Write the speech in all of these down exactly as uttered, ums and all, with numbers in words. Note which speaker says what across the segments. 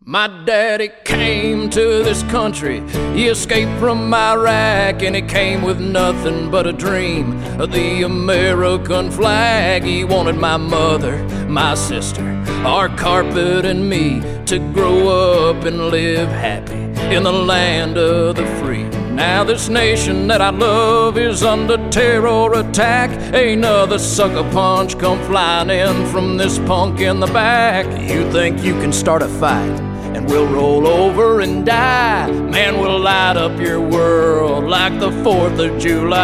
Speaker 1: My daddy came to this country, he escaped from Iraq, and he came with nothing but a dream of the American flag. He wanted my mother, my sister, our carpet and me to grow up and live happy in the land of the free. Now this nation that I love is under terror attack. Another sucker punch come flying in from this punk in the back. You think you can start a fight and we'll roll over and die? Man, we'll light up your world like the fourth of July.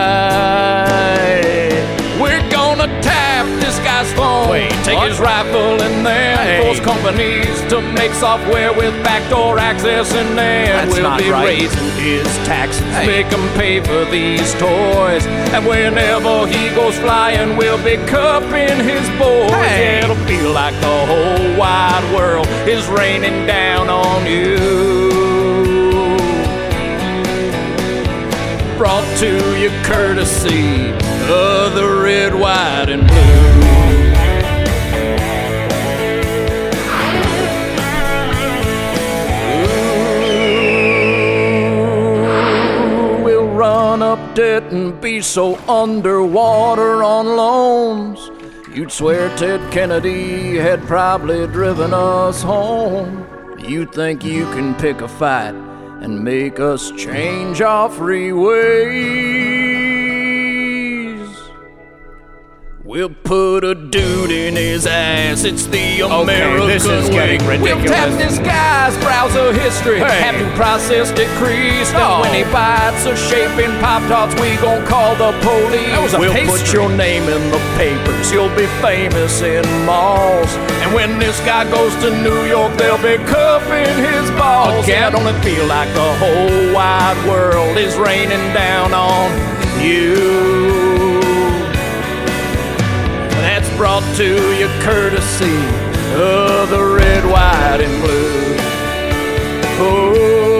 Speaker 1: We're gonna tap this guy's phone,
Speaker 2: Wait,
Speaker 1: take
Speaker 2: what?
Speaker 1: his rifle and then
Speaker 2: Hey.
Speaker 1: force companies to make software with backdoor access, and then
Speaker 2: That's
Speaker 1: we'll
Speaker 2: not
Speaker 1: be
Speaker 2: right.
Speaker 1: raising his taxes,
Speaker 2: Hey.
Speaker 1: make him pay for these toys, and whenever he goes flying, we'll be cupping his boys.
Speaker 2: Hey.
Speaker 1: Yeah, it'll feel like the whole wide world is raining down on you. Brought to you courtesy of the red, white, and blue. Ooh, we'll run up debt and be so underwater on loans, you'd swear Ted Kennedy had probably driven us home. You think you can pick a fight and make us change our free ways? We'll put a dude in his ass, it's the American
Speaker 2: this is
Speaker 1: way.
Speaker 2: getting
Speaker 1: We'll tap
Speaker 2: ridiculous.
Speaker 1: this guy's browser history,
Speaker 2: Hey.
Speaker 1: have him processed, decreased,
Speaker 2: Oh.
Speaker 1: and when he bites a shape in Pop-Tarts, we gon' call the police.
Speaker 2: That was a
Speaker 1: we'll put
Speaker 2: pastry.
Speaker 1: your name in the papers, you'll be famous in malls, and when this guy goes to New York, they'll be cupping his balls.
Speaker 2: Again?
Speaker 1: Yeah, don't it feel like the whole wide world is raining down on you? That's brought to you courtesy of the red, white, and blue. Oh.